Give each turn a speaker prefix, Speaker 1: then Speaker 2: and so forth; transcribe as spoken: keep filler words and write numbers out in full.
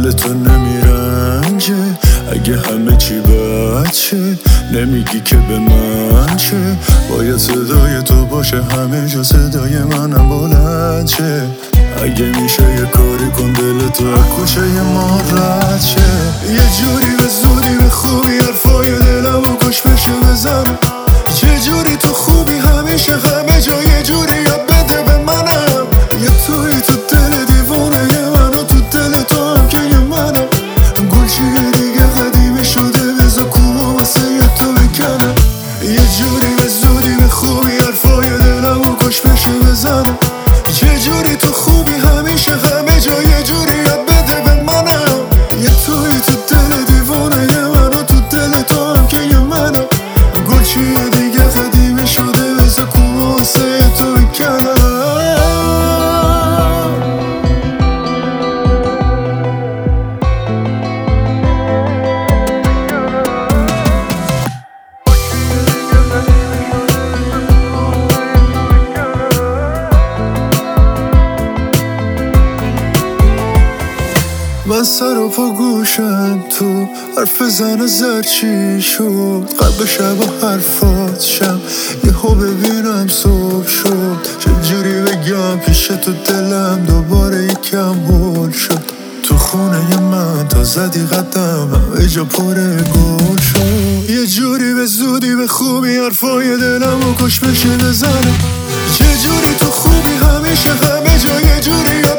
Speaker 1: دل تو نمیرنجه؟ اگه همه چی بد شه نمیگی که به من چه؟ باید صدای تو باشه همه جا صدای منم بلند شه. اگه میشه یه کاری کن دل تو از کوچه ما رد شه. یه جوری به زودی به خوبی حرفای دلم و گوش بشه بزنم. چه جوری تو خوبی همیشه همه جا یه جوری یاد بده به منم. یه توی تو دل دیوونه من و تو دل تو هم که یه منم. گل چیه دیگه قدیمی شده بزا کوها واسه یه تو بکنم. یه جوری به زودی به خوبی حرفای دلم و گوش بشه بزنم. چه جوری تو خوبی همیشه همه جا یه جوری یاد بده به منم. یه توی تو دل دیوونه من و تو دل تو هم که یه منم. گل چیه دیگه قدیمی شده بزا کوها واسه یه تو بکنم. من سر و پا گوشم تو حرف زن زر چی شد. قلب شب و حرفات شم یهو ببینم صبح شد. چجوری بگم پیش تو دلم دوباره یکم هول شد. تو خونه من تا زدی قدم همه جا پر گل شد. یه جوری به زودی به خوبی حرفای دلم و کش بشه بزنم. چه جوری تو خوبی همیشه همه جا یه جوری